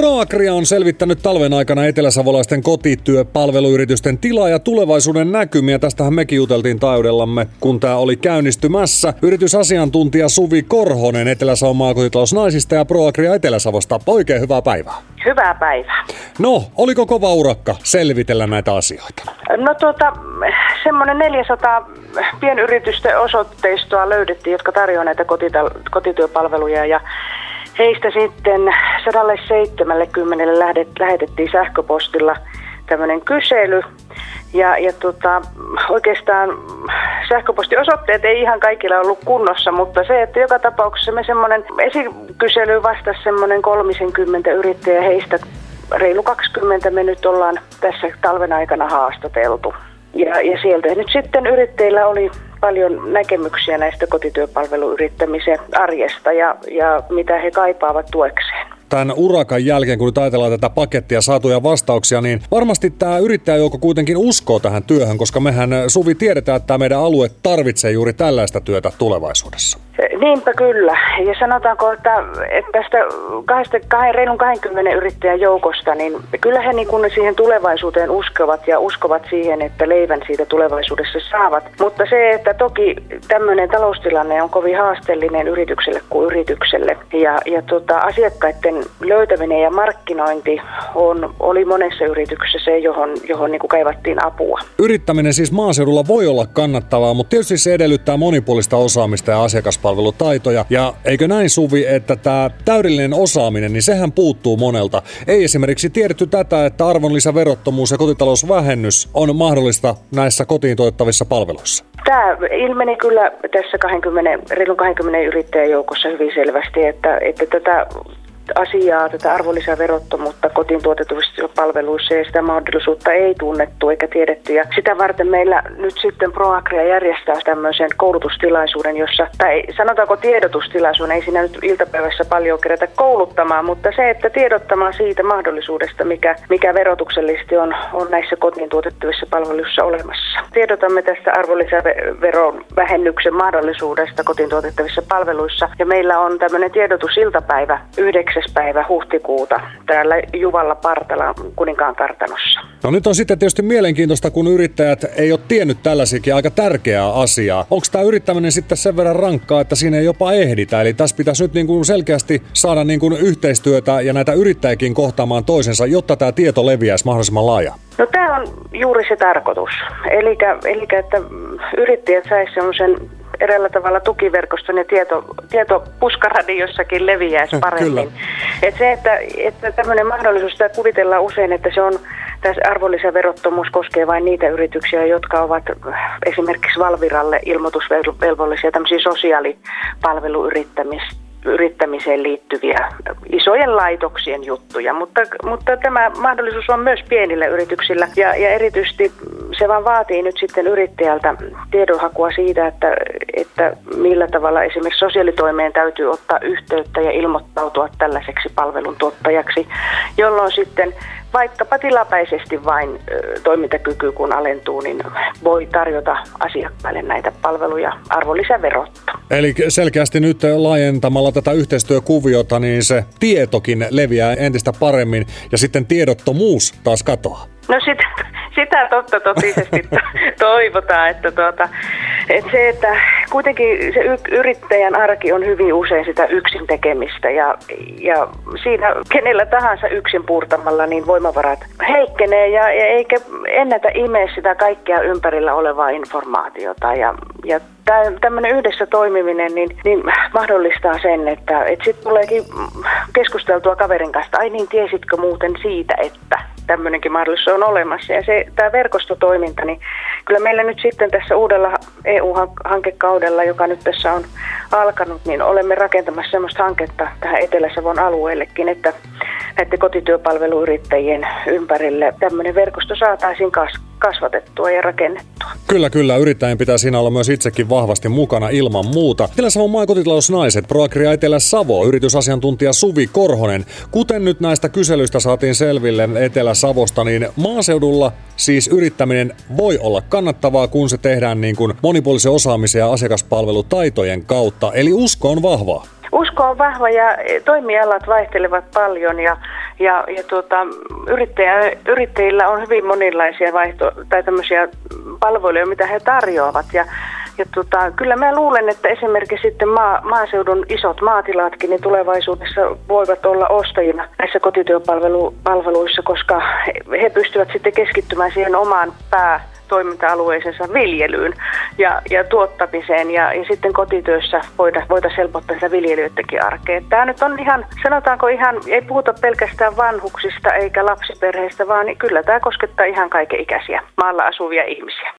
ProAgria on selvittänyt talven aikana eteläsavolaisten kotityöpalveluyritysten tilaa ja tulevaisuuden näkymiä. Tästähän mekin juteltiin taajuudellamme, kun tämä oli käynnistymässä. Yritysasiantuntija Suvi Korhonen Etelä-Savon maakotitalousnaisista ja ProAgria Etelä-Savosta. Oikein hyvää päivää. Hyvää päivää. No, oliko kova urakka selvitellä näitä asioita? No semmoinen 400 pienyritysten osoitteistoa löydettiin, jotka tarjoavat näitä kotityöpalveluja ja heistä sitten 170 lähetettiin sähköpostilla tämmöinen kysely ja oikeastaan sähköpostiosoitteet ei ihan kaikilla ollut kunnossa, mutta se, että joka tapauksessa me semmoinen esikysely vastasi semmoinen 30 yrittäjää, heistä reilu 20 me nyt ollaan tässä talven aikana haastateltu. Ja sieltä nyt sitten yrittäjillä oli paljon näkemyksiä näistä kotityöpalveluyrittämisen arjesta ja mitä he kaipaavat tuekseen. Tämän urakan jälkeen, kun nyt ajatellaan tätä pakettia saatuja vastauksia, niin varmasti tämä yrittäjäjoukko kuitenkin uskoo tähän työhön, koska mehän, Suvi, tiedetään, että tämä meidän alue tarvitsee juuri tällaista työtä tulevaisuudessa. Niinpä kyllä. Ja sanotaanko, että tästä reilun 20 yrittäjän joukosta, niin kyllä he niin kun siihen tulevaisuuteen uskovat siihen, että leivän siitä tulevaisuudessa saavat. Mutta se, että toki tämmöinen taloustilanne on kovin haasteellinen yritykselle kuin yritykselle. Ja asiakkaiden löytäminen ja markkinointi oli monessa yrityksessä se, johon niin kuin kaivattiin apua. Yrittäminen siis maaseudulla voi olla kannattavaa, mutta tietysti se edellyttää monipuolista osaamista ja asiakaspalvelutaitoja. Ja eikö näin, Suvi, että tämä täydellinen osaaminen, niin sehän puuttuu monelta. Ei esimerkiksi tiedetty tätä, että arvonlisäverottomuus ja kotitalousvähennys on mahdollista näissä kotiin tuotettavissa palveluissa. Tämä ilmeni kyllä tässä reilun 20 yrittäjän joukossa hyvin selvästi, että tätä asiaa, tätä arvonlisäverottomuutta kotiin tuotetuissa palveluissa ja sitä mahdollisuutta ei tunnettu eikä tiedetty. Ja sitä varten meillä nyt sitten ProAgria järjestää tämmöisen koulutustilaisuuden, tai sanotaanko tiedotustilaisuuden, ei siinä nyt iltapäivässä paljon kerätä kouluttamaan, mutta se, että tiedottamaan siitä mahdollisuudesta, mikä verotuksellisesti on näissä kotiin tuotettavissa palveluissa olemassa. Tiedotamme tästä arvonlisäveron vähennyksen mahdollisuudesta kotiin tuotettavissa palveluissa ja meillä on tämmöinen tiedotusiltapäivä 9. päivä huhtikuuta täällä Juvalla Partalan Kuninkaan kartanossa. No nyt on sitten tietysti mielenkiintoista, kun yrittäjät ei ole tiennyt tällaisiakin aika tärkeää asiaa. Onko tämä yrittäminen sitten sen verran rankkaa, että siinä ei jopa ehditä? Eli tässä pitäisi nyt niin kuin selkeästi saada niin kuin yhteistyötä ja näitä yrittäjiäkin kohtaamaan toisensa, jotta tämä tieto leviäisi mahdollisimman laaja. No tämä on juuri se tarkoitus. Eli että yrittäjät saisivat semmoisen eräällä tavalla tukiverkoston ja tietopuskaradioissakin leviäisi paremmin. Että tämmöinen mahdollisuus, sitä kuvitellaan usein, että se on, tässä arvonlisäverottomuus koskee vain niitä yrityksiä, jotka ovat esimerkiksi Valviralle ilmoitusvelvollisia tämmöisiä sosiaalipalveluyrittämiseen liittyviä isojen laitoksien juttuja, mutta tämä mahdollisuus on myös pienillä yrityksillä ja erityisesti se vaan vaatii nyt sitten yrittäjältä tiedonhakua siitä, että millä tavalla esimerkiksi sosiaalitoimeen täytyy ottaa yhteyttä ja ilmoittautua tällaiseksi palveluntuottajaksi, jolloin sitten vaikkapa tilapäisesti vain toimintakyky kun alentuu, niin voi tarjota asiakkaille näitä palveluja arvonlisäverotta. Eli selkeästi nyt laajentamalla tätä yhteistyökuviota, niin se tietokin leviää entistä paremmin ja sitten tiedottomuus taas katoaa. No sitä totisesti toivotaan, että se, että kuitenkin se yrittäjän arki on hyvin usein sitä yksin tekemistä ja siinä kenellä tahansa yksin puurtamalla niin voimavarat heikkenee ja eikä ennätä imeä sitä kaikkea ympärillä olevaa informaatiota ja tämmöinen yhdessä toimiminen niin mahdollistaa sen, että sitten tuleekin keskusteltua kaverin kanssa, ai niin tiesitkö muuten siitä, että tämmöinenkin mahdollisuus on olemassa. Ja tämä verkostotoiminta, niin kyllä meillä nyt sitten tässä uudella EU-hankekaudella, joka nyt tässä on alkanut, niin olemme rakentamassa semmoista hanketta tähän Etelä-Savon alueellekin, että näiden kotityöpalveluyrittäjien ympärille tämmöinen verkosto saataisiin kasvatettua ja rakennettua. Kyllä. Yrittäjien pitää siinä olla myös itsekin vahvasti mukana ilman muuta. Etelä-Savon maakotitalousnaiset, ProAgria Etelä-Savo, yritysasiantuntija Suvi Korhonen. Kuten nyt näistä kyselyistä saatiin selville Etelä-Savosta, niin maaseudulla siis yrittäminen voi olla kannattavaa, kun se tehdään niin kuin monipuolisen osaamisen ja asiakaspalvelutaitojen kautta. Eli usko on vahvaa. Usko on vahva ja toimialat vaihtelevat paljon ja yrittäjillä on hyvin monenlaisia tai tämmöisiä palveluja, mitä he tarjoavat. Ja kyllä mä luulen, että esimerkiksi sitten maaseudun isot maatilatkin niin tulevaisuudessa voivat olla ostajina näissä kotityöpalveluissa, koska he pystyvät sitten keskittymään siihen omaan päätoiminta-alueisensa viljelyyn ja tuottamiseen ja sitten kotityössä voitaisiin helpottaa sitä viljelijöidenkin arkea. Tämä nyt on ihan, sanotaanko ei puhuta pelkästään vanhuksista eikä lapsiperheistä, vaan kyllä tämä koskettaa ihan kaikenikäisiä maalla asuvia ihmisiä.